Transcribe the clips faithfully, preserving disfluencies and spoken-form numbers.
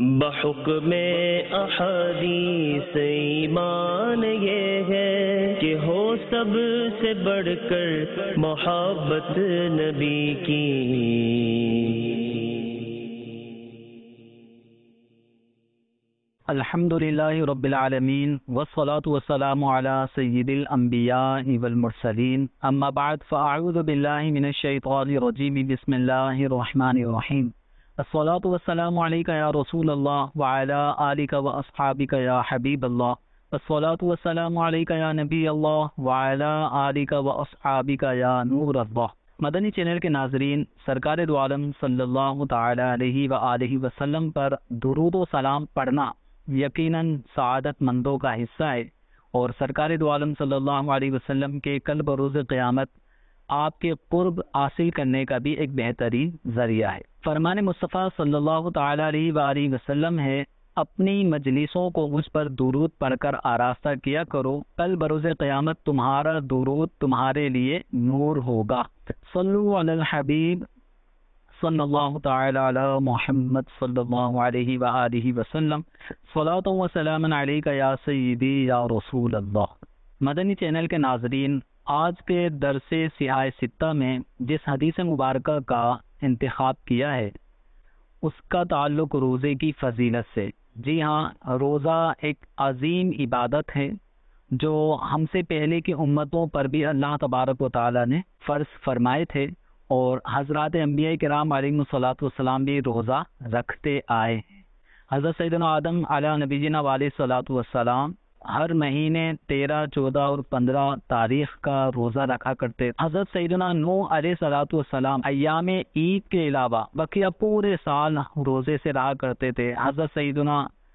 بحکم احادیث ایمان یہ ہے کہ ہو سب سے بڑھ کر محبت نبی کی۔ الحمد للہ رب العالمین والصلاة والسلام علی سید الانبیاء والمرسلین، اما بعد فاعوذ باللہ من الشیطان الرجیم، بسم اللہ الرحمن الرحیم۔ الصلاة والسلام علیک یا رسول اللہ وعلی آلک واصحابک یا حبیب اللہ، الصلاة والسلام علیک یا نبی اللہ وعلی آلک واصحابک یا نور اللہ۔ مدنی چینل کے ناظرین، سرکار دو عالم صلی اللہ تعالی علیہ وآلہ وسلم پر درود و سلام پڑھنا یقیناً سعادت مندوں کا حصہ ہے، اور سرکار دو عالم صلی اللہ علیہ وسلم کے کل بروز قیامت آپ کے قرب حاصل کرنے کا بھی ایک بہترین ذریعہ ہے۔ فرمان مصطفیٰ صلی اللہ تعالی علیہ وآلہ وسلم ہے، اپنی مجلسوں کو مجھ پر درود پڑھ کر آراستہ کیا کرو، کل بروز قیامت تمہارا درود تمہارے لیے نور ہوگا۔ صلو علی الحبیب صلی اللہ تعالی علی محمد صلی اللہ علیہ وآلہ وسلم، صلاۃ و سلام علیک یا سیدی یا رسول اللہ۔ مدنی چینل کے ناظرین، آج کے درس سیاہ ستہ میں جس حدیث مبارکہ کا انتخاب کیا ہے اس کا تعلق روزے کی فضیلت سے۔ جی ہاں، روزہ ایک عظیم عبادت ہے جو ہم سے پہلے کی امتوں پر بھی اللہ تبارک و تعالی نے فرض فرمائے تھے، اور حضرات انبیاء کرام علیہ الصلاۃ والسلام بھی روزہ رکھتے آئے ہیں۔ حضرت سیدنا آدم علیہ نبینا علیہ الصلاۃ والسلام ہر مہینے تیرہ، چودہ اور پندرہ تاریخ کا روزہ رکھا کرتے۔ حضرت سیدنا نوح علیہ الصلاۃ والسلام ایام عید کے علاوہ بقیہ پورے سال روزے سے رہا کرتے تھے۔ حضرت سیدنا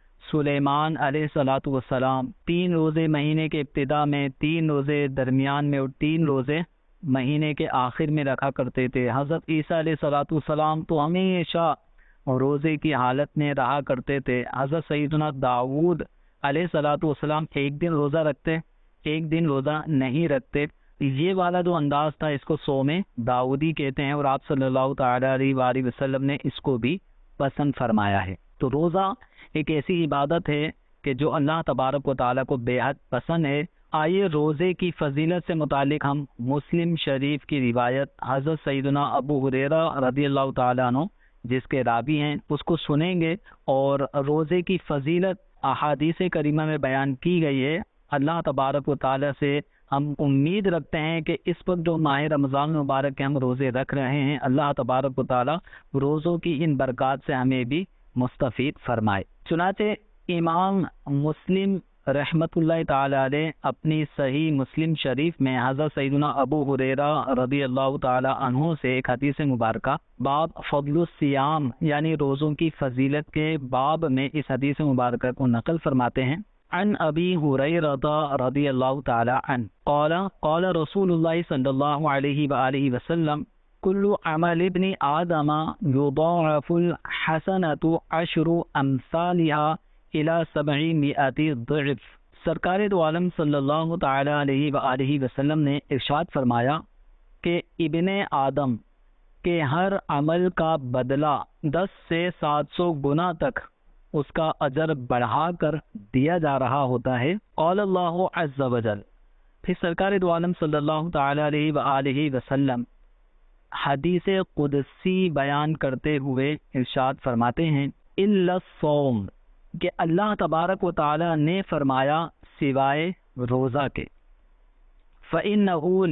سلیمان علیہ الصلاۃ والسلام تین روزے مہینے کے ابتدا میں، تین روزے درمیان میں اور تین روزے مہینے کے آخر میں رکھا کرتے تھے۔ حضرت عیسیٰ علیہ الصلاۃ والسلام تو ہمیشہ روزے کی حالت میں رہا کرتے تھے۔ حضرت سیدنا داؤد علیہ الصلاۃ والسلام ایک دن روزہ رکھتے، ایک دن روزہ نہیں رکھتے۔ یہ والا جو انداز تھا اس کو صوم داؤدی کہتے ہیں، اور آپ صلی اللہ تعالی علیہ وآلہ وسلم نے اس کو بھی پسند فرمایا ہے۔ تو روزہ ایک ایسی عبادت ہے کہ جو اللہ تبارک و تعالیٰ کو بے حد پسند ہے۔ آئیے روزے کی فضیلت سے متعلق ہم مسلم شریف کی روایت حضرت سیدنا ابو ہریرہ رضی اللہ تعالیٰ عنہ جس کے راوی ہیں اس کو سنیں گے، اور روزے کی فضیلت احادیث کریمہ میں بیان کی گئی ہے۔ اللہ تبارک و تعالیٰ سے ہم امید رکھتے ہیں کہ اس وقت جو ماہ رمضان مبارک کے ہم روزے رکھ رہے ہیں، اللہ تبارک و تعالیٰ روزوں کی ان برکات سے ہمیں بھی مستفید فرمائے۔ چنانچہ امام مسلم رحمت اللہ تعالی علیہ اپنی صحیح مسلم شریف میں حضرت سیدنا ابو ہریرہ رضی اللہ تعالی عنہ سے ایک حدیث مبارکہ باب فضل الصیام یعنی روزوں کی فضیلت کے باب میں اس حدیث مبارکہ کو نقل فرماتے ہیں۔ عن ابی ہریرہ رضی اللہ تعالی عنہ قال قال رسول اللہ صلی اللہ علیہ وآلہ وسلم کل عمل ابن آدم یضاعف الحسنۃ عشر امثالها الى سبعمائۃ ضعف۔ سرکار دو عالم صلی اللہ تعالی علیہ وآلہ وسلم نے ارشاد فرمایا کہ ابن آدم کے ہر عمل کا بدلہ دس سے سات سو گنا تک اس کا اجر بڑھا کر دیا جا رہا ہوتا ہے۔ قال اللہ عز وجل، پھر سرکار دو عالم صلی اللہ تعالی علیہ وآلہ وسلم حدیث قدسی بیان کرتے ہوئے ارشاد فرماتے ہیں، الا الصوم، کہ اللہ تبارک و تعالی نے فرمایا سوائے روزہ کے، فَإِنَّهُ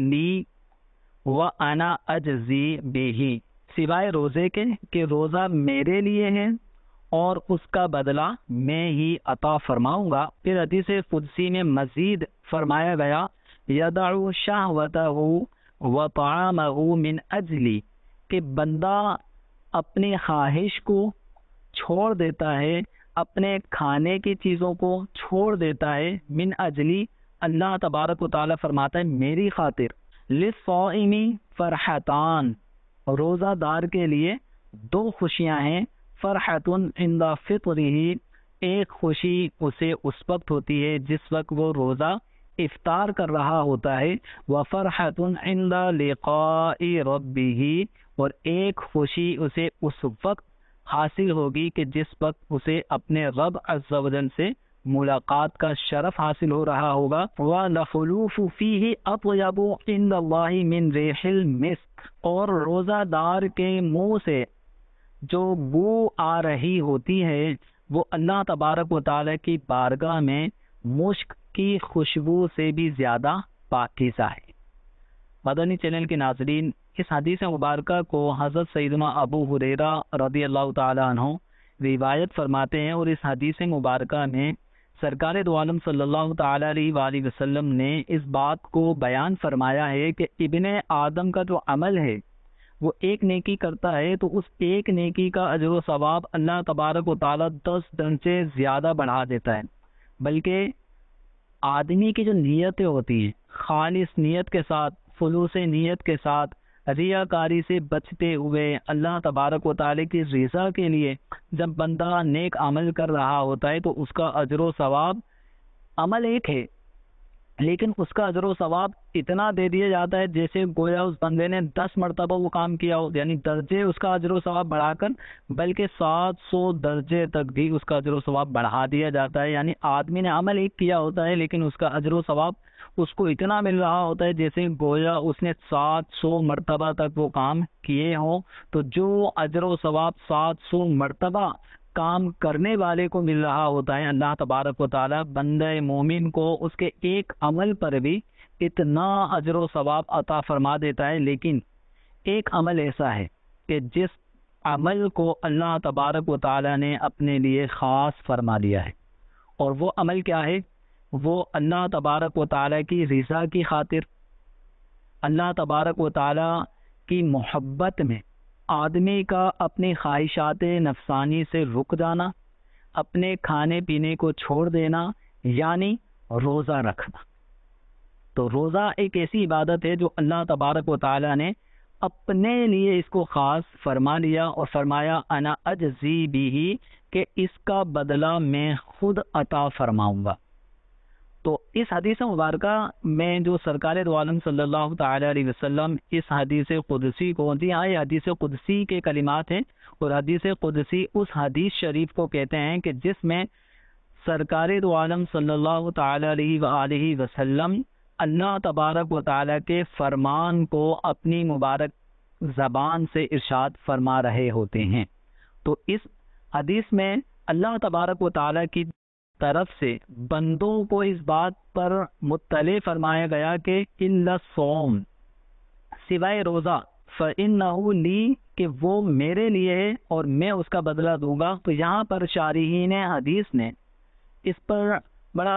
لِي وَأَنَا أَجْزِي بِهِ، سوائے روزے کے کہ روزہ میرے لیے ہے اور اس کا بدلہ میں ہی عطا فرماؤں گا۔ پھر حدیث قدسی میں مزید فرمایا گیا، يَدَعُ شَهْوَتَهُ وَطَعَامَهُ مِنْ أَجْلِي، کہ بندہ اپنی خواہش کو چھوڑ دیتا ہے، اپنے کھانے کی چیزوں کو چھوڑ دیتا ہے، من اجلی، اللہ تبارک و تعالیٰ فرماتا ہے میری خاطر، للصائم فرحتان، روزہ دار کے لیے دو خوشیاں ہیں، فرحت عند فطرہ، ایک خوشی اسے اس وقت ہوتی ہے جس وقت وہ روزہ افطار کر رہا ہوتا ہے، وفرحت عند لقاء ربہ، اور ایک خوشی اسے اس وقت حاصل ہوگی کہ جس وقت اسے اپنے رب عز و جل سے ملاقات کا شرف حاصل ہو رہا ہوگا۔ وَلَخُلُوفُ فِيهِ أَطْيَبُ عِندَ اللَّهِ مِنْ رِيحِ الْمِسْكِ، اور روزہ دار کے منہ سے جو بو آ رہی ہوتی ہے وہ اللہ تبارک و تعالیٰ کی بارگاہ میں مشک کی خوشبو سے بھی زیادہ پاکیزہ ہے۔ مدنی چینل کے ناظرین، اس حدیث مبارکہ کو حضرت سیدنا ابو ہریرہ رضی اللہ تعالیٰ عنہ روایت فرماتے ہیں، اور اس حدیث مبارکہ میں سرکار دو عالم صلی اللہ تعالیٰ علیہ وآلہ وسلم نے اس بات کو بیان فرمایا ہے کہ ابن آدم کا جو عمل ہے وہ ایک نیکی کرتا ہے تو اس ایک نیکی کا اجر و ثواب اللہ تبارک و تعالیٰ دس درجے زیادہ بڑھا دیتا ہے، بلکہ آدمی کی جو نیتیں ہوتی ہیں خالص نیت کے ساتھ، خلوص نیت کے ساتھ، ریاکاری سے بچتے ہوئے اللہ تبارک و تعالی کی رضا کے لیے جب بندہ نیک عمل کر رہا ہوتا ہے تو اس کا اجر و ثواب، عمل ایک ہے لیکن اس کا اجر و ثواب اتنا دے دیا جاتا ہے جیسے گویا اس بندے نے دس مرتبہ وہ کام کیا ہو، یعنی درجے اس کا اجر و ثواب بڑھا کر بلکہ سات سو درجے تک بھی اس کا اجر و ثواب بڑھا دیا جاتا ہے۔ یعنی آدمی نے عمل ایک کیا ہوتا ہے لیکن اس کا اجر و ثواب اس کو اتنا مل رہا ہوتا ہے جیسے گویا اس نے سات سو مرتبہ تک وہ کام کیے ہوں۔ تو جو اجر و ثواب سات سو مرتبہ کام کرنے والے کو مل رہا ہوتا ہے، اللہ تبارک و تعالی بندہ مومن کو اس کے ایک عمل پر بھی اتنا اجر و ثواب عطا فرما دیتا ہے۔ لیکن ایک عمل ایسا ہے کہ جس عمل کو اللہ تبارک و تعالی نے اپنے لیے خاص فرما لیا ہے، اور وہ عمل کیا ہے؟ وہ اللہ تبارک و تعالی کی رضا کی خاطر، اللہ تبارک و تعالی کی محبت میں آدمی کا اپنی خواہشات نفسانی سے رک جانا، اپنے کھانے پینے کو چھوڑ دینا، یعنی روزہ رکھنا۔ تو روزہ ایک ایسی عبادت ہے جو اللہ تبارک و تعالی نے اپنے لیے اس کو خاص فرما لیا اور فرمایا انا اجزی بھی، کہ اس کا بدلہ میں خود عطا فرماؤں گا۔ تو اس حدیث مبارکہ میں جو سرکار دو عالم صلی اللہ تعالی علیہ وسلم اس حدیث قدسی کو، جی ہاں یہ حدیث قدسی کے کلمات ہیں، اور حدیث قدسی اس حدیث شریف کو کہتے ہیں کہ جس میں سرکار دو عالم صلی اللہ تعالی علیہ وآلہ وسلم اللہ تبارک و تعالی کے فرمان کو اپنی مبارک زبان سے ارشاد فرما رہے ہوتے ہیں۔ تو اس حدیث میں اللہ تبارک و تعالی کی طرف سے بندوں کو اس بات پر مطلع فرمایا گیا کہ الا الصوم، سوائے روزہ، فإنہ لی، کہ وہ میرے لیے ہے اور میں اس کا بدلہ دوں گا۔ تو یہاں پر شارحین حدیث نے اس پر بڑا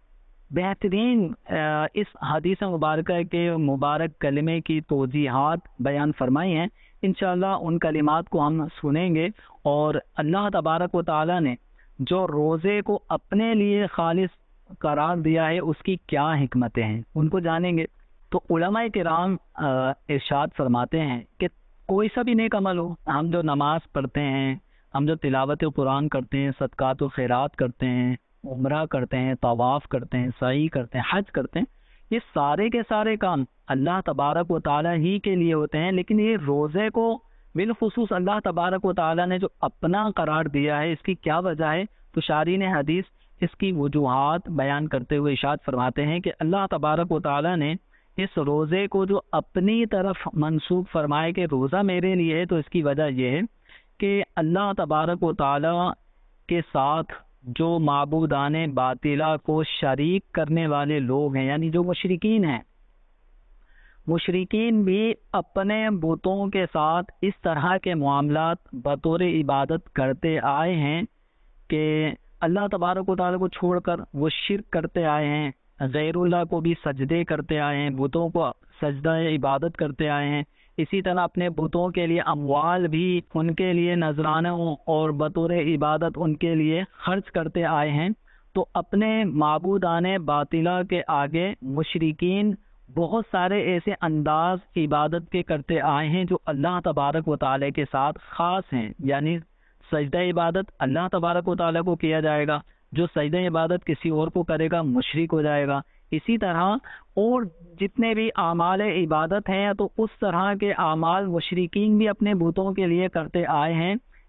بہترین اس حدیث مبارکہ کے مبارک کلمے کی توضیحات بیان فرمائی ہیں۔ انشاءاللہ ان کلمات کو ہم سنیں گے، اور اللہ تبارک و تعالی نے جو روزے کو اپنے لیے خالص قرار دیا ہے اس کی کیا حکمتیں ہیں ان کو جانیں گے۔ تو علماء کرام ارشاد فرماتے ہیں کہ کوئی سا بھی نیک عمل ہو، ہم جو نماز پڑھتے ہیں، ہم جو تلاوت قرآن کرتے ہیں، صدقات و خیرات کرتے ہیں، عمرہ کرتے ہیں، طواف کرتے ہیں، سعی کرتے ہیں، حج کرتے ہیں، یہ سارے کے سارے کام اللہ تبارک و تعالی ہی کے لیے ہوتے ہیں۔ لیکن یہ روزے کو بالخصوص اللہ تبارک و تعالی نے جو اپنا قرار دیا ہے، اس کی کیا وجہ ہے؟ تو شارحین حدیث اس کی وجوہات بیان کرتے ہوئے ارشاد فرماتے ہیں کہ اللہ تبارک و تعالی نے اس روزے کو جو اپنی طرف منسوب فرمائے کہ روزہ میرے لیے ہے، تو اس کی وجہ یہ ہے کہ اللہ تبارک و تعالی کے ساتھ جو معبودان باطلہ کو شریک کرنے والے لوگ ہیں، یعنی جو مشرکین ہیں، مشرکین بھی اپنے بتوں کے ساتھ اس طرح کے معاملات بطور عبادت کرتے آئے ہیں کہ اللہ تبارک و تعالی کو چھوڑ کر وہ شرک کرتے آئے ہیں، غیر اللہ کو بھی سجدے کرتے آئے ہیں، بتوں کو سجدہ عبادت کرتے آئے ہیں۔ اسی طرح اپنے بتوں کے لیے اموال بھی ان کے لیے نذرانوں اور بطور عبادت ان کے لیے خرچ کرتے آئے ہیں۔ تو اپنے معبودان باطلہ کے آگے مشرکین بہت سارے ایسے انداز عبادت کے کرتے آئے ہیں جو اللہ تبارک و تعالی کے ساتھ خاص ہیں، یعنی سجدہ عبادت اللہ تبارک و تعالی کو کیا جائے گا، جو سجدہ عبادت کسی اور کو کرے گا مشرک ہو جائے گا۔ اسی طرح اور جتنے بھی اعمال عبادت ہیں تو اس طرح کے اعمال مشرکین بھی اپنے بتوں کے لیے کرتے آئے ہیں،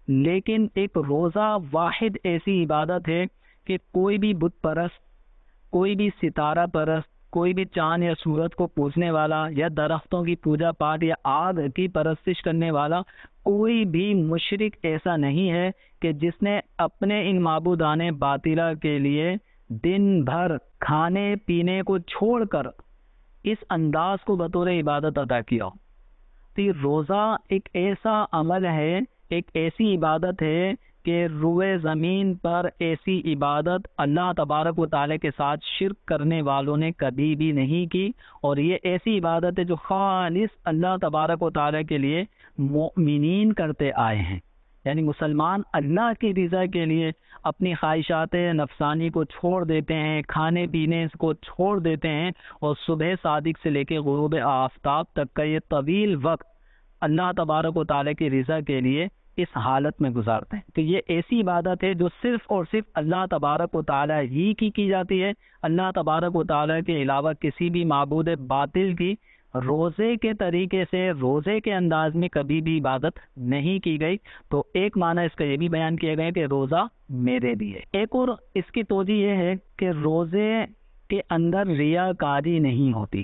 لیکن ایک روزہ واحد ایسی عبادت ہے کہ کوئی بھی بت پرست، کوئی بھی ستارہ پرست، کوئی بھی چاند یا سورج کو پوجنے والا، یا درختوں کی پوجا پاٹ یا آگ کی پرستش کرنے والا کوئی بھی مشرک ایسا نہیں ہے کہ جس نے اپنے ان معبودان باطلہ کے لیے دن بھر کھانے پینے کو چھوڑ کر اس انداز کو بطور عبادت ادا کیا۔ تو یہ روزہ ایک ایسا عمل ہے، ایک ایسی عبادت ہے کہ روئے زمین پر ایسی عبادت اللہ تبارک و تعالیٰ کے ساتھ شرک کرنے والوں نے کبھی بھی نہیں کی، اور یہ ایسی عبادت ہے جو خالص اللہ تبارک و تعالیٰ کے لیے مومنین کرتے آئے ہیں۔ یعنی مسلمان اللہ کی رضا کے لیے اپنی خواہشات نفسانی کو چھوڑ دیتے ہیں، کھانے پینے کو چھوڑ دیتے ہیں، اور صبح صادق سے لے کے غروب آفتاب تک کا یہ طویل وقت اللہ تبارک و تعالیٰ کی رضا کے لیے اس حالت میں گزارتے ہیں۔ تو یہ ایسی عبادت ہے جو صرف اور صرف اللہ تبارک و تعالیٰ ہی کی کی جاتی ہے، اللہ تبارک و تعالیٰ کے علاوہ کسی بھی معبود باطل کی روزے کے طریقے سے، روزے کے انداز میں کبھی بھی عبادت نہیں کی گئی۔ تو ایک معنی اس کا یہ بھی بیان کیا گیا کہ روزہ میرے لیے۔ ایک اور اس کی توجہ یہ ہے کہ روزے کے اندر ریاکاری نہیں ہوتی۔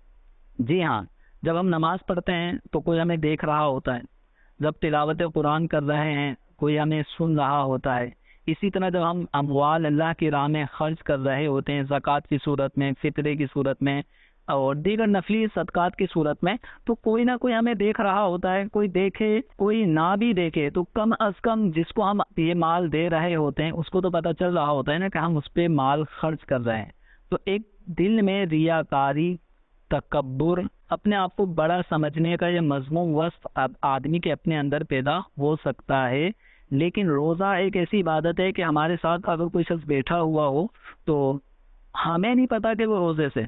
جی ہاں، جب ہم نماز پڑھتے ہیں تو کوئی ہمیں دیکھ رہا ہوتا ہے، جب تلاوت قرآن کر رہے ہیں کوئی ہمیں سن رہا ہوتا ہے، اسی طرح جب ہم اموال اللہ کی راہ میں خرچ کر رہے ہوتے ہیں زکوٰۃ کی صورت میں، فطرے کی صورت میں، اور دیگر نفلی صدقات کی صورت میں، تو کوئی نہ کوئی ہمیں دیکھ رہا ہوتا ہے۔ کوئی دیکھے کوئی نہ بھی دیکھے تو کم از کم جس کو ہم یہ مال دے رہے ہوتے ہیں اس کو تو پتہ چل رہا ہوتا ہے نا کہ ہم اس پہ مال خرچ کر رہے ہیں۔ تو ایک دل میں ریاکاری، تکبر، اپنے آپ کو بڑا سمجھنے کا یہ مذموم وصف آدمی کے اپنے اندر پیدا ہو سکتا ہے۔ لیکن روزہ ایک ایسی عبادت ہے کہ ہمارے ساتھ اگر کوئی شخص بیٹھا ہوا ہو تو ہمیں نہیں پتا کہ وہ روزے سے،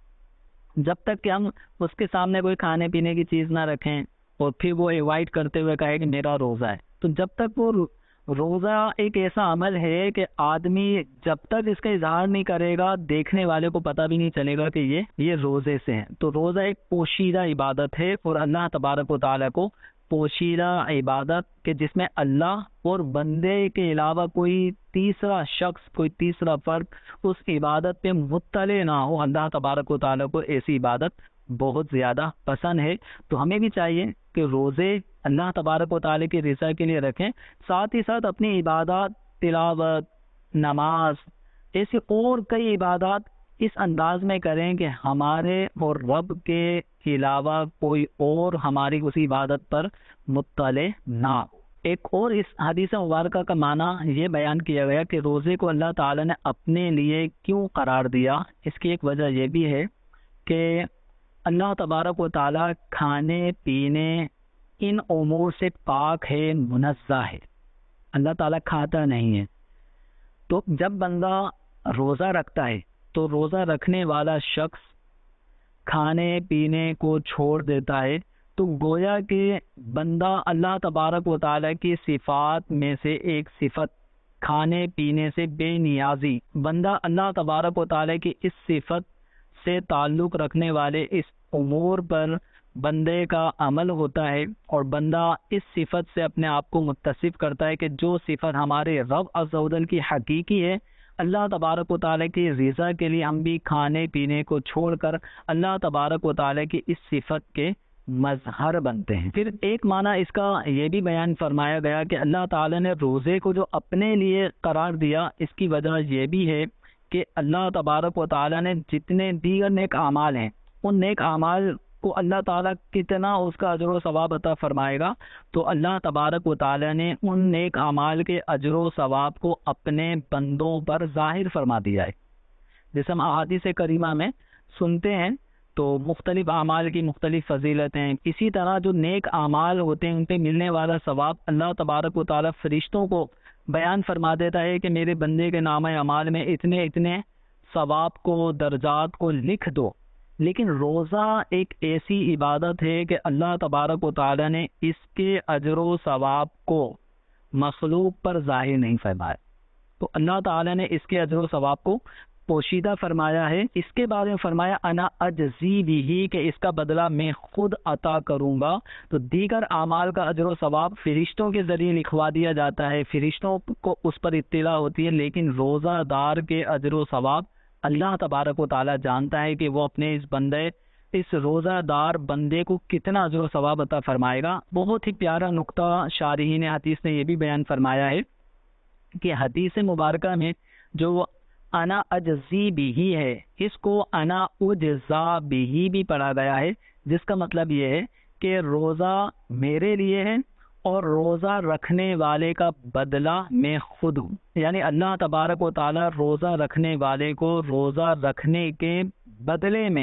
جب تک کہ ہم اس کے سامنے کوئی کھانے پینے کی چیز نہ رکھیں اور پھر وہ ایوائڈ کرتے ہوئے کہے کہ میرا روزہ ہے، تو جب تک وہ روزہ ایک ایسا عمل ہے کہ آدمی جب تک اس کا اظہار نہیں کرے گا دیکھنے والے کو پتہ بھی نہیں چلے گا کہ یہ یہ روزے سے ہیں۔ تو روزہ ایک پوشیدہ عبادت ہے، اور اللہ تبارک و تعالیٰ کو پوشیدہ عبادت کہ جس میں اللہ اور بندے کے علاوہ کوئی تیسرا شخص، کوئی تیسرا فرد اس عبادت پہ مطلع نہ ہو، اللہ تبارک و تعالیٰ کو ایسی عبادت بہت زیادہ پسند ہے۔ تو ہمیں بھی چاہیے کہ روزے اللہ تبارک و تعالیٰ کی رضا کے لیے رکھیں، ساتھ ہی ساتھ اپنی عبادات، تلاوت، نماز، ایسی اور کئی عبادات اس انداز میں کریں کہ ہمارے اور رب کے علاوہ کوئی اور ہماری اسی عبادت پر مطلع نہ ہو۔ ایک اور اس حدیث مبارکہ کا معنی یہ بیان کیا گیا کہ روزے کو اللہ تعالیٰ نے اپنے لیے کیوں قرار دیا۔ اس کی ایک وجہ یہ بھی ہے کہ اللہ تبارک و تعالیٰ کھانے پینے ان امور سے پاک ہے، منزہ ہے، اللہ تعالیٰ کھاتا نہیں ہے۔ تو جب بندہ روزہ رکھتا ہے تو روزہ رکھنے والا شخص کھانے پینے کو چھوڑ دیتا ہے، تو گویا کہ بندہ اللہ تبارک و تعالیٰ کی صفات میں سے ایک صفت کھانے پینے سے بے نیازی، بندہ اللہ تبارک و تعالیٰ کی اس صفت سے تعلق رکھنے والے اس امور پر بندے کا عمل ہوتا ہے، اور بندہ اس صفت سے اپنے آپ کو متصف کرتا ہے کہ جو صفت ہمارے رب عز و جل کی حقیقی ہے، اللہ تبارک و تعالیٰ کی رضا کے لیے ہم بھی کھانے پینے کو چھوڑ کر اللہ تبارک و تعالیٰ کی اس صفت کے مظہر بنتے ہیں۔ پھر ایک معنی اس کا یہ بھی بیان فرمایا گیا کہ اللہ تعالیٰ نے روزے کو جو اپنے لیے قرار دیا، اس کی وجہ یہ بھی ہے کہ اللہ تبارک و تعالیٰ نے جتنے دیگر نیک اعمال ہیں، ان نیک اعمال کو اللہ تعالیٰ کتنا اس کا اجر و ثواب عطا فرمائے گا، تو اللہ تبارک و تعالیٰ نے ان نیک اعمال کے اجر و ثواب کو اپنے بندوں پر ظاہر فرما دیا ہے۔ جیسے ہم احادیث کریمہ میں سنتے ہیں تو مختلف اعمال کی مختلف فضیلتیں، اسی طرح جو نیک اعمال ہوتے ہیں ان پہ ملنے والا ثواب اللہ تبارک و تعالیٰ فرشتوں کو بیان فرما دیتا ہے کہ میرے بندے کے نامہ اعمال میں اتنے اتنے ثواب کو، درجات کو لکھ دو۔ لیکن روزہ ایک ایسی عبادت ہے کہ اللہ تبارک و تعالیٰ نے اس کے اجر و ثواب کو مخلوق پر ظاہر نہیں فرمایا، تو اللہ تعالیٰ نے اس کے اجر و ثواب کو پوشیدہ فرمایا ہے، اس کے بارے میں فرمایا انا اجزی بھی، کہ اس کا بدلہ میں خود عطا کروں گا۔ تو دیگر اعمال کا اجر و ثواب فرشتوں کے ذریعے لکھوا دیا جاتا ہے، فرشتوں کو اس پر اطلاع ہوتی ہے، لیکن روزہ دار کے اجر و ثواب اللہ تبارک و تعالی جانتا ہے کہ وہ اپنے اس بندے اس روزہ دار بندے کو کتنا اجر و ثواب عطا فرمائے گا۔ بہت ہی پیارا نقطہ شارحین حدیث نے یہ بھی بیان فرمایا ہے کہ حدیث مبارکہ میں جو انا اجزی بھی ہے، اس کو انا اجزا بھی بھی پڑھا گیا ہے، جس کا مطلب یہ ہے کہ روزہ میرے لیے ہے اور روزہ رکھنے والے کا بدلہ میں خود ہوں۔ یعنی اللہ تبارک و تعالی روزہ رکھنے والے کو روزہ رکھنے کے بدلے میں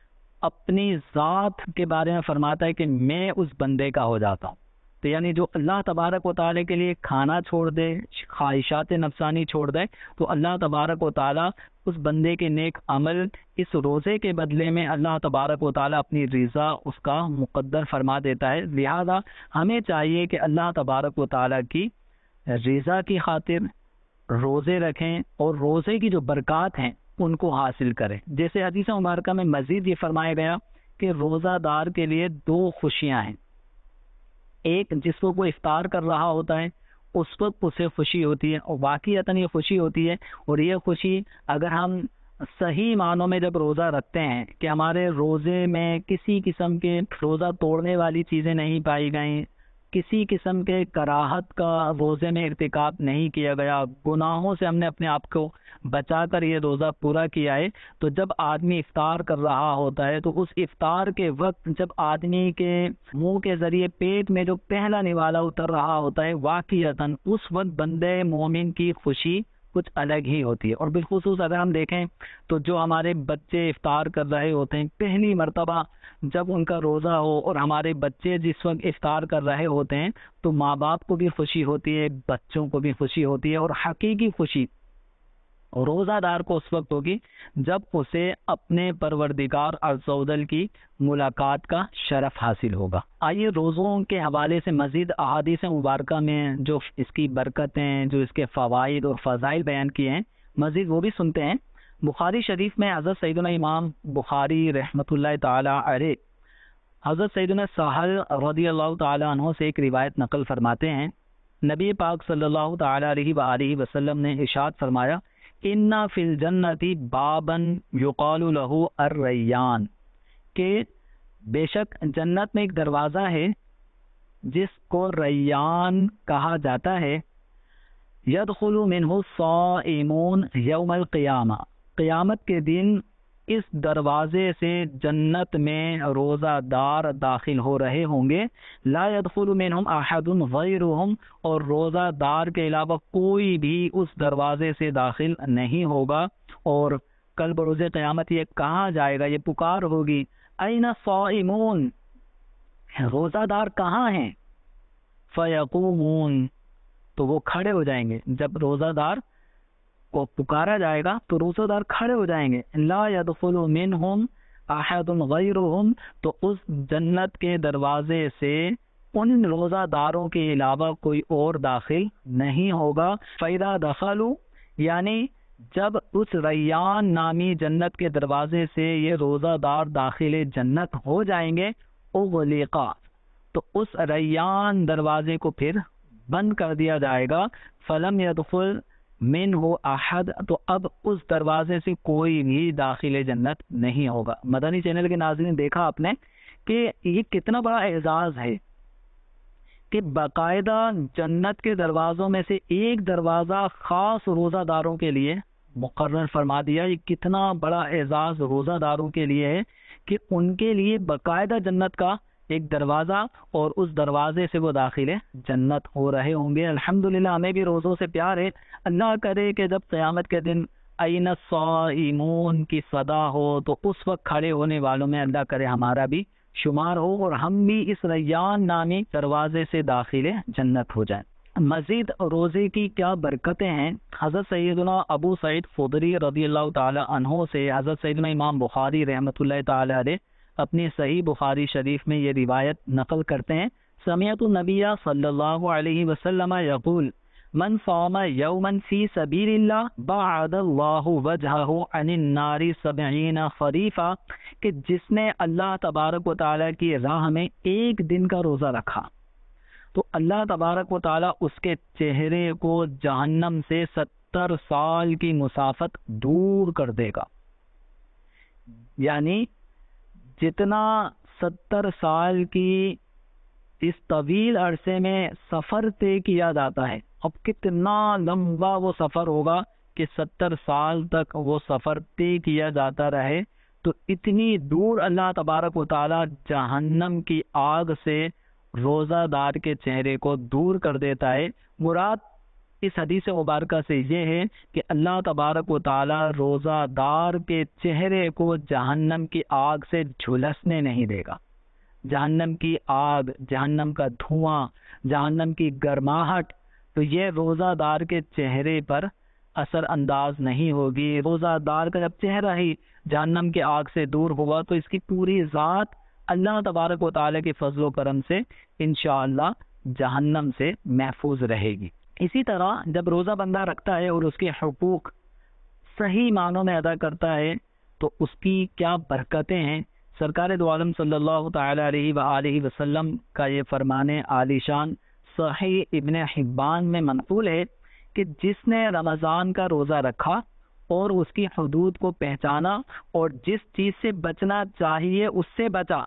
اپنی ذات کے بارے میں فرماتا ہے کہ میں اس بندے کا ہو جاتا ہوں۔ تو یعنی جو اللہ تبارک و تعالی کے لیے کھانا چھوڑ دے، خواہشات نفسانی چھوڑ دے، تو اللہ تبارک و تعالی اس بندے کے نیک عمل اس روزے کے بدلے میں اللہ تبارک و تعالی اپنی رضا اس کا مقدر فرما دیتا ہے۔ لہذا ہمیں چاہیے کہ اللہ تبارک و تعالی کی رضا کی خاطر روزے رکھیں اور روزے کی جو برکات ہیں ان کو حاصل کریں۔ جیسے حدیث مبارکہ میں مزید یہ فرمایا گیا کہ روزہ دار کے لیے دو خوشیاں ہیں، ایک جس کو کوئی افطار کر رہا ہوتا ہے اس وقت اسے خوشی ہوتی ہے، اور واقعتاً یہ خوشی ہوتی ہے، اور یہ خوشی اگر ہم صحیح معنوں میں جب روزہ رکھتے ہیں کہ ہمارے روزے میں کسی قسم کے روزہ توڑنے والی چیزیں نہیں پائی گئیں، کسی قسم کے کراہت کا روزے میں ارتکاب نہیں کیا گیا، گناہوں سے ہم نے اپنے آپ کو بچا کر یہ روزہ پورا کیا ہے، تو جب آدمی افطار کر رہا ہوتا ہے تو اس افطار کے وقت جب آدمی کے منہ کے ذریعے پیٹ میں جو پہلا نوالا اتر رہا ہوتا ہے، واقعتاً اس وقت بندے مومن کی خوشی کچھ الگ ہی ہوتی ہے۔ اور بالخصوص اگر ہم دیکھیں تو جو ہمارے بچے افطار کر رہے ہوتے ہیں، پہلی مرتبہ جب ان کا روزہ ہو اور ہمارے بچے جس وقت افطار کر رہے ہوتے ہیں تو ماں باپ کو بھی خوشی ہوتی ہے، بچوں کو بھی خوشی ہوتی ہے، اور حقیقی خوشی روزہ دار کو اس وقت ہوگی جب اسے اپنے پروردگار عز و جل کی ملاقات کا شرف حاصل ہوگا۔ آئیے روزوں کے حوالے سے مزید احادیث مبارکہ میں جو اس کی برکتیں، جو اس کے فوائد اور فضائل بیان کیے ہیں، مزید وہ بھی سنتے ہیں۔ بخاری شریف میں حضرت سیدنا امام بخاری رحمۃ اللہ تعالی علیہ حضرت سیدنا سہل رضی اللہ تعالی عنہ سے ایک روایت نقل فرماتے ہیں، نبی پاک صلی اللہ تعالی علیہ وآلہ وسلم نے ارشاد فرمایا، ان فی الجنت بابا یقال له الریان، کہ بے شک جنت میں ایک دروازہ ہے جس کو ریان کہا جاتا ہے، یدخل منہ الصائمون یوم القیامہ، قیامت کے دن اس دروازے سے جنت میں روزہ دار داخل ہو رہے ہوں گے، لا يدخل منہم احد غیرہم، اور روزہ دار کے علاوہ کوئی بھی اس دروازے سے داخل نہیں ہوگا۔ اور کل بروز قیامت یہ کہا جائے گا، یہ پکار ہوگی، این الصائمون، روزہ دار کہاں ہیں؟ فیقومون، تو وہ کھڑے ہو جائیں گے۔ جب روزہ دار کو پکارا جائے گا تو روزہ دار کھڑے ہو جائیں گے، لا يدخل منہم احد غیرہم، تو اس جنت کے دروازے سے ان روزہ داروں کے علاوہ کوئی اور داخل نہیں ہوگا۔ فَإِذَا دَخَلُوا، یعنی جب اس ریان نامی جنت کے دروازے سے یہ روزہ دار داخل جنت ہو جائیں گے، اغلقا، تو اس ریان دروازے کو پھر بند کر دیا جائے گا، فلم يدخل منہ احد، تو اب اس دروازے سے کوئی بھی داخل جنت نہیں ہوگا۔ مدنی چینل کے ناظرین، دیکھا آپ نے کہ یہ کتنا بڑا اعزاز ہے کہ باقاعدہ جنت کے دروازوں میں سے ایک دروازہ خاص روزہ داروں کے لیے مقرر فرما دیا۔ یہ کتنا بڑا اعزاز روزہ داروں کے لیے ہے کہ ان کے لیے باقاعدہ جنت کا ایک دروازہ، اور اس دروازے سے وہ داخل جنت ہو رہے ہوں گے۔ الحمدللہ ہمیں بھی روزوں سے پیار ہے۔ اللہ کرے کہ جب قیامت کے دن این الصائمون کی صدا ہو تو اس وقت کھڑے ہونے والوں میں اللہ کرے ہمارا بھی شمار ہو، اور ہم بھی اس ریان نامی دروازے سے داخل جنت ہو جائیں۔ مزید روزے کی کیا برکتیں ہیں؟ حضرت سیدنا ابو سعید خدری رضی اللہ تعالی عنہ سے حضرت سیدنا امام بخاری رحمۃ اللہ تعالی علیہ اپنی صحیح بخاری شریف میں یہ روایت نقل کرتے ہیں، سمعت النبی صلی اللہ علیہ وسلم یقول، من صام یوما فی سبیل اللہ بعد اللہ وجہہ عن النار سبعین خریفا، کہ جس نے اللہ تبارک و تعالیٰ کی راہ میں ایک دن کا روزہ رکھا تو اللہ تبارک و تعالیٰ اس کے چہرے کو جہنم سے ستر سال کی مسافت دور کر دے گا. یعنی جتنا ستر سال کی اس طویل عرصے میں سفر طے کیا جاتا ہے، اب کتنا لمبا وہ سفر ہوگا کہ ستر سال تک وہ سفر طے کیا جاتا رہے. تو اتنی دور اللہ تبارک و تعالیٰ جہنم کی آگ سے روزہ دار کے چہرے کو دور کر دیتا ہے. مراد اس حدیث مبارکہ سے یہ ہے کہ اللہ تبارک و تعالیٰ روزہ دار کے چہرے کو جہنم کی آگ سے جھلسنے نہیں دے گا. جہنم کی آگ، جہنم کا دھواں، جہنم کی گرماہٹ، تو یہ روزہ دار کے چہرے پر اثر انداز نہیں ہوگی. روزہ دار کا جب چہرہ ہی جہنم کی آگ سے دور ہوا تو اس کی پوری ذات اللہ تبارک و تعالیٰ کے فضل و کرم سے انشاءاللہ جہنم سے محفوظ رہے گی. اسی طرح جب روزہ بندہ رکھتا ہے اور اس کے حقوق صحیح معنوں میں ادا کرتا ہے تو اس کی کیا برکتیں ہیں. سرکار دو عالم صلی اللہ تعالی علیہ وآلہ وسلم کا یہ فرمان عالی شان صحیح ابن حبان میں منقول ہے کہ جس نے رمضان کا روزہ رکھا اور اس کی حدود کو پہچانا اور جس چیز سے بچنا چاہیے اس سے بچا،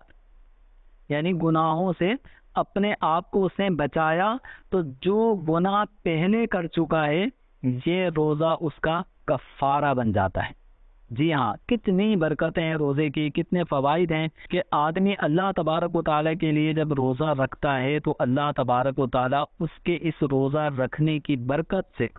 یعنی گناہوں سے اپنے آپ کو اس نے بچایا، تو جو گناہ پہلے کر چکا ہے یہ روزہ اس کا کفارہ بن جاتا ہے. جی ہاں، کتنی برکتیں ہیں روزے کی، کتنے فوائد ہیں کہ آدمی اللہ تبارک و تعالیٰ کے لیے جب روزہ رکھتا ہے تو اللہ تبارک و تعالیٰ اس کے اس روزہ رکھنے کی برکت سے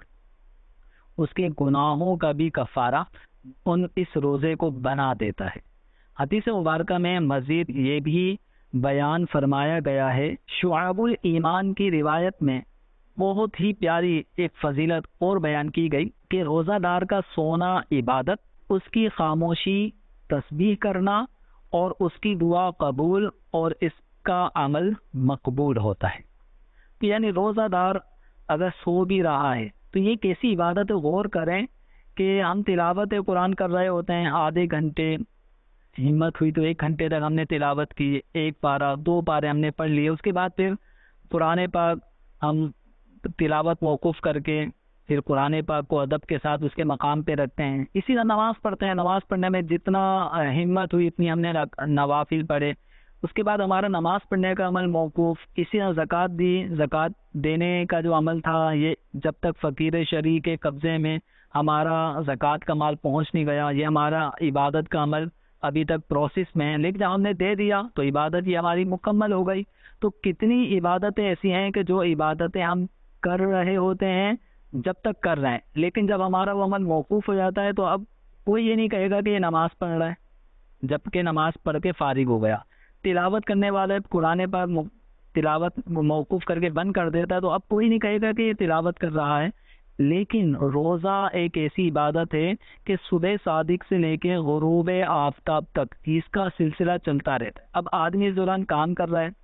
اس کے گناہوں کا بھی کفارہ ان اس روزے کو بنا دیتا ہے. حدیث مبارکہ میں مزید یہ بھی بیان فرمایا گیا ہے، شعب الایمان کی روایت میں بہت ہی پیاری ایک فضیلت اور بیان کی گئی کہ روزہ دار کا سونا عبادت، اس کی خاموشی تسبیح کرنا اور اس کی دعا قبول اور اس کا عمل مقبول ہوتا ہے. یعنی روزہ دار اگر سو بھی رہا ہے تو یہ کیسی عبادت ہے، غور کریں کہ ہم تلاوت قرآن کر رہے ہوتے ہیں آدھے گھنٹے، ہمت ہوئی تو ایک گھنٹے تک ہم نے تلاوت کی، ایک پارہ دو پارے ہم نے پڑھ لیے، اس کے بعد پھر قرآن پاک ہم تلاوت موقوف کر کے پھر قرآن پاک کو ادب کے ساتھ اس کے مقام پہ رکھتے ہیں. اسی طرح نماز پڑھتے ہیں، نماز پڑھنے میں جتنا ہمت ہوئی اتنی ہم نے نوافل پڑھے، اس کے بعد ہمارا نماز پڑھنے کا عمل موقوف. اسی طرح زکوٰۃ دی، زکوٰۃ دینے کا جو عمل تھا یہ جب تک فقیر شرعی کے قبضے میں ہمارا زکوٰۃ کا مال پہنچ نہیں گیا، یہ ہمارا عبادت کا عمل ابھی تک پروسیس میں ہے، لیکن جب ہم نے دے دیا تو عبادت یہ ہماری مکمل ہو گئی. تو کتنی عبادتیں ایسی ہیں کہ جو عبادتیں ہم کر رہے ہوتے ہیں جب تک کر رہے ہیں، لیکن جب ہمارا وہ عمل موقوف ہو جاتا ہے تو اب کوئی یہ نہیں کہے گا کہ یہ نماز پڑھ رہا ہے جب کہ نماز پڑھ کے فارغ ہو گیا. تلاوت کرنے والا قرآن پاک تلاوت موقوف کر کے بند کر دیتا ہے تو اب کوئی نہیں کہے گا کہ یہ تلاوت کر رہا ہے. لیکن روزہ ایک ایسی عبادت ہے کہ صبح صادق سے لے کے غروب آفتاب تک اس کا سلسلہ چلتا رہتا ہے. اب آدمی اس دوران کام کر رہا ہے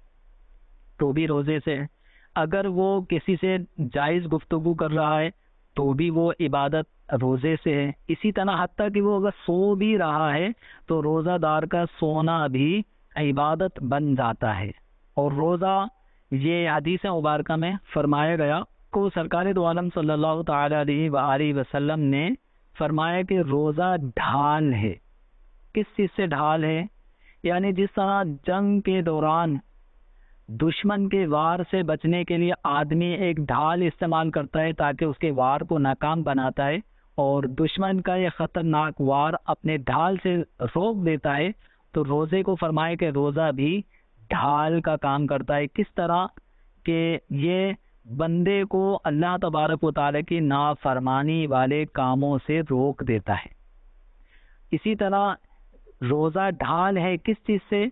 تو بھی روزے سے، اگر وہ کسی سے جائز گفتگو کر رہا ہے تو بھی وہ عبادت روزے سے ہے. اسی طرح حتیٰ کہ وہ اگر سو بھی رہا ہے تو روزہ دار کا سونا بھی عبادت بن جاتا ہے. اور روزہ یہ حدیث مبارکہ میں فرمایا گیا کو سرکار دو عالم صلی اللہ تعالی علیہ وآلہ وسلم نے فرمایا کہ روزہ ڈھال ہے. کس چیز سے ڈھال ہے؟ یعنی جس طرح جنگ کے دوران دشمن کے وار سے بچنے کے لیے آدمی ایک ڈھال استعمال کرتا ہے تاکہ اس کے وار کو ناکام بناتا ہے اور دشمن کا یہ خطرناک وار اپنے ڈھال سے روک دیتا ہے، تو روزے کو فرمائے کہ روزہ بھی ڈھال کا کام کرتا ہے. کس طرح کہ یہ بندے کو اللہ تبارک و تعالیٰ کی نافرمانی والے کاموں سے روک دیتا ہے. اسی طرح روزہ ڈھال ہے کس چیز سے؟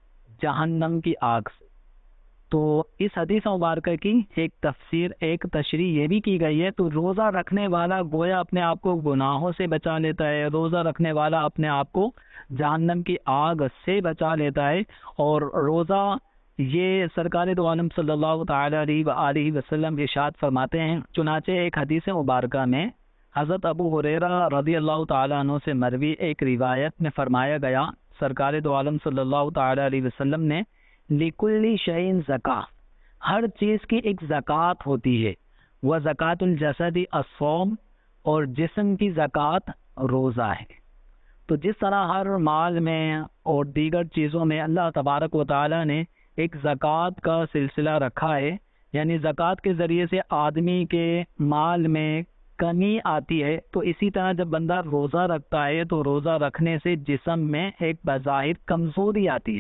جہنم کی آگ سے. تو اس حدیث مبارکہ کی ایک تفسیر، ایک تشریح یہ بھی کی گئی ہے، تو روزہ رکھنے والا گویا اپنے آپ کو گناہوں سے بچا لیتا ہے، روزہ رکھنے والا اپنے آپ کو جہنم کی آگ سے بچا لیتا ہے. اور روزہ یہ سرکار دو عالم صلی اللہ تعالی علیہ وآلہ وسلم ارشاد فرماتے ہیں، چنانچہ ایک حدیث مبارکہ میں حضرت ابو ہریرہ رضی اللہ تعالیٰ عنہ سے مروی ایک روایت میں فرمایا گیا، سرکار دو عالم صلی اللہ تعالی علیہ وسلم نے لِكُلِّ شَيْءٍ زَكَاةٌ، ہر چیز کی ایک زکوٰۃ ہوتی ہے، وَزَكَاةُ الْجَسَدِ الصَّوْمُ، اور جسم کی زکوٰۃ روزہ ہے۔ تو جس طرح ہر مال میں اور دیگر چیزوں میں اللہ تبارک و تعالی نے ایک زکوٰۃ کا سلسلہ رکھا ہے، یعنی زکوٰۃ کے ذریعے سے آدمی کے مال میں کمی آتی ہے، تو اسی طرح جب بندہ روزہ رکھتا ہے تو روزہ رکھنے سے جسم میں ایک بظاہر کمزوری آتی ہے۔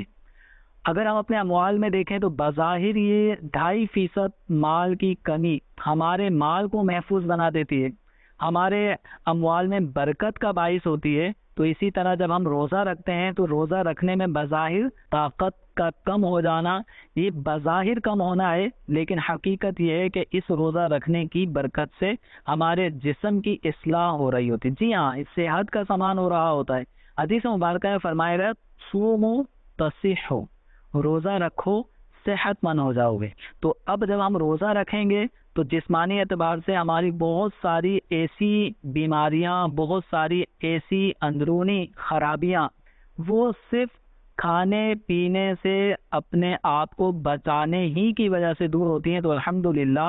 اگر ہم اپنے اموال میں دیکھیں تو بظاہر یہ ڈھائی فیصد مال کی کمی ہمارے مال کو محفوظ بنا دیتی ہے، ہمارے اموال میں برکت کا باعث ہوتی ہے۔ تو اسی طرح جب ہم روزہ رکھتے ہیں تو روزہ رکھنے میں بظاہر طاقت کا کم ہو جانا، یہ بظاہر کم ہونا ہے، لیکن حقیقت یہ ہے کہ اس روزہ رکھنے کی برکت سے ہمارے جسم کی اصلاح ہو رہی ہوتی ہے۔ جی ہاں، اس صحت کا سامان ہو رہا ہوتا ہے۔ حدیث مبارکہ میں فرمایا گیا صومو تصحو، روزہ رکھو صحت مند ہو جاؤ گے۔ تو اب جب ہم روزہ رکھیں گے تو جسمانی اعتبار سے ہماری بہت ساری ایسی بیماریاں، بہت ساری ایسی اندرونی خرابیاں، وہ صرف کھانے پینے سے اپنے آپ کو بچانے ہی کی وجہ سے دور ہوتی ہیں۔ تو الحمدللہ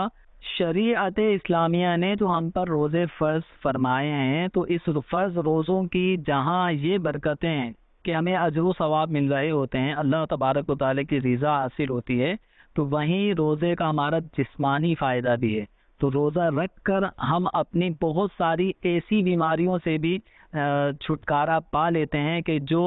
شریعت اسلامیہ نے جو ہم پر روزے فرض فرمائے ہیں، تو اس فرض روزوں کی جہاں یہ برکتیں ہیں کہ ہمیں اجر و ثواب مل رہے ہوتے ہیں، اللہ تبارک و تعالیٰ کی رضا حاصل ہوتی ہے، تو وہیں روزے کا ہمارا جسمانی فائدہ بھی ہے۔ تو روزہ رکھ کر ہم اپنی بہت ساری ایسی بیماریوں سے بھی چھٹکارا پا لیتے ہیں کہ جو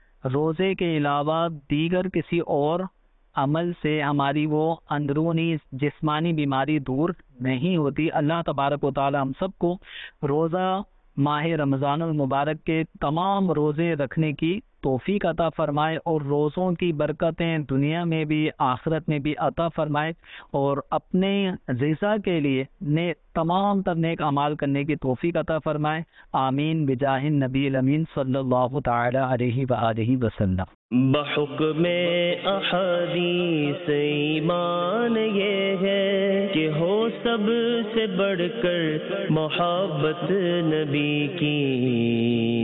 روزے کے علاوہ دیگر کسی اور عمل سے ہماری وہ اندرونی جسمانی بیماری دور نہیں ہوتی۔ اللہ تبارک و تعالی ہم سب کو روزہ ماہ رمضان المبارک کے تمام روزے رکھنے کی توفیق عطا فرمائے، اور روزوں کی برکتیں دنیا میں بھی آخرت میں بھی عطا فرمائے، اور اپنے رضا کے لیے نے تمام تر نیک اعمال کرنے کی توفیق عطا فرمائے۔ آمین بجاہ النبی الامین صلی اللہ تعالی علیہ وآلہ وسلم۔ بحکم احادیث ایمان یہ ہے کہ ہو سب سے بڑھ کر محبت نبی کی۔